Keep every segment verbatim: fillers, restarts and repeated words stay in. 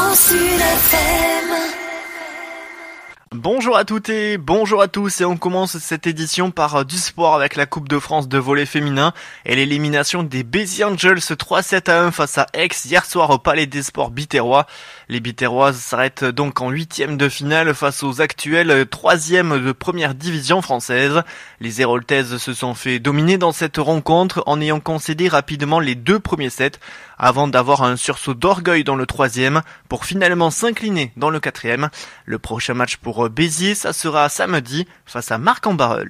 Grand Sud F M. Bonjour à toutes et bonjour à tous, et on commence cette édition par du sport avec la Coupe de France de volley féminin et l'élimination des Béziers Angels trois sept à un face à Aix hier soir au Palais des Sports biterrois. Les Biterroises s'arrêtent donc en huitième de finale face aux actuels troisième de première division française. Les Héraultaises se sont fait dominer dans cette rencontre en ayant concédé rapidement les deux premiers sets avant d'avoir un sursaut d'orgueil dans le troisième pour finalement s'incliner dans le quatrième. Le prochain match pour Béziers, ça sera samedi face à Marc-en-Barœul.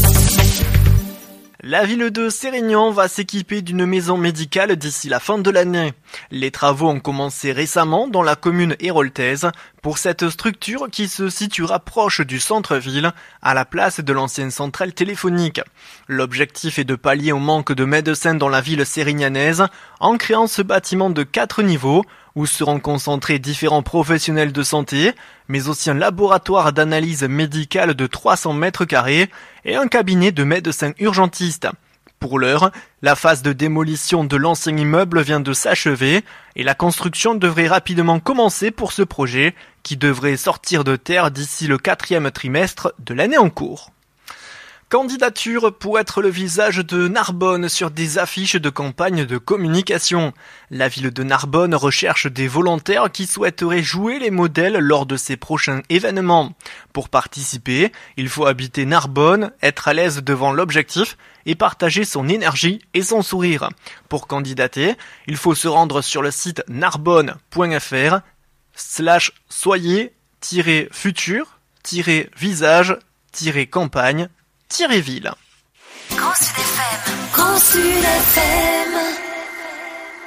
La ville de Sérignan va s'équiper d'une maison médicale d'ici la fin de l'année. Les travaux ont commencé récemment dans la commune héraultaise pour cette structure qui se situera proche du centre-ville, à la place de l'ancienne centrale téléphonique. L'objectif est de pallier au manque de médecins dans la ville sérignanaise en créant ce bâtiment de quatre niveaux où seront concentrés différents professionnels de santé, mais aussi un laboratoire d'analyse médicale de trois cents mètres carrés et un cabinet de médecins urgentistes. Pour l'heure, la phase de démolition de l'ancien immeuble vient de s'achever et la construction devrait rapidement commencer pour ce projet qui devrait sortir de terre d'ici le quatrième trimestre de l'année en cours. Candidature pour être le visage de Narbonne sur des affiches de campagne de communication. La ville de Narbonne recherche des volontaires qui souhaiteraient jouer les modèles lors de ses prochains événements. Pour participer, il faut habiter Narbonne, être à l'aise devant l'objectif et partager son énergie et son sourire. Pour candidater, il faut se rendre sur le site narbonne point f r slash soyez futur visage campagne ville. Grand Sud F M. Grand Sud F M.